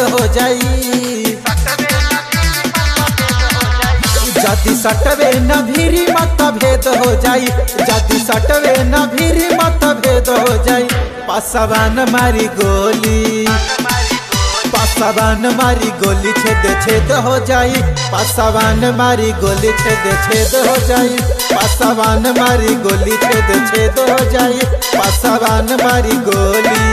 हो जाई। जाति सटवे न भीरी मतभेद हो जाई, जाति सटवे न भीरी मतभेद हो जाई। पासवान मारी गोली, पासवान मारी गोली छेद छेद हो जाई। पासवान मारी गोली छेद छेद हो जाई। पासवान मारी गोली छेद छेद हो जाई। पासवान मारी गोली।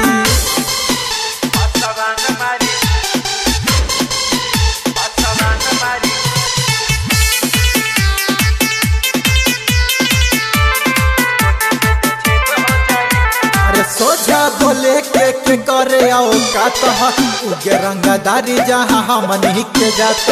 सोझा बोले के करे आओ कात उगे रंगदारी जहाँ हमन के जात।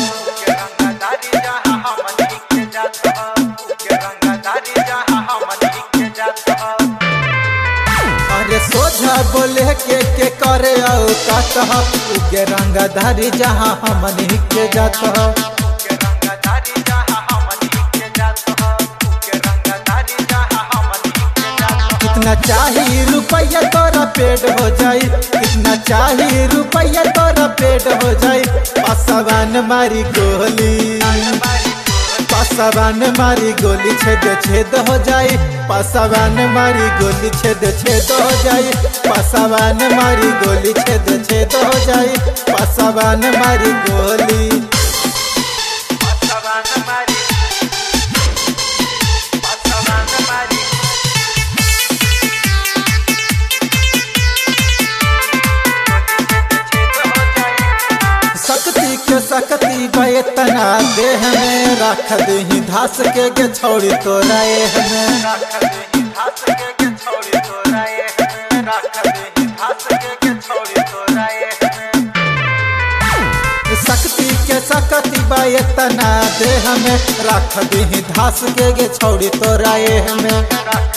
अरे सोझा बोले के करे आओ कात उगे रंगदारी जहाँ हमन के जात। कितना चाहिए रुपया तोरा पेड़ हो जाई, कितना चाहिए रुपया तोरा पेड़ हो जाई। पासवान मारी गोली, पासवान मारी गोली छेद छेद हो जाई। पासवान मारी गोली छेद छेद हो जाई। पासवान मारी गोली छेद छेद हो जाई। पासवान मारी गोली। शक्ति के शक्ति बेतना देह में रख दही धास के छोड़ी तोरा में। शक्ति के शक्ति बेतना देह में रख दही धास के छोड़ी तोरा में।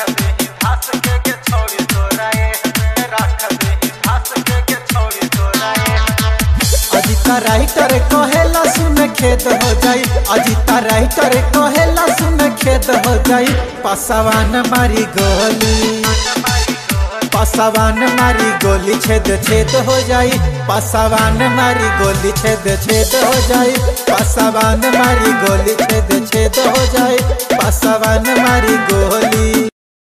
अजिता राइटर कहेला सुन खेद हो जाई। अजिता राइटर कहेला सुन खेद हो जाई। पासवान मारी गोली, पासवान मारी गोली छेद छेद हो जाई। पासवान मारी गोली छेद छेद हो जाई। पासवान मारी गोली छेद छेद हो जाई। पासवान मारी गोली।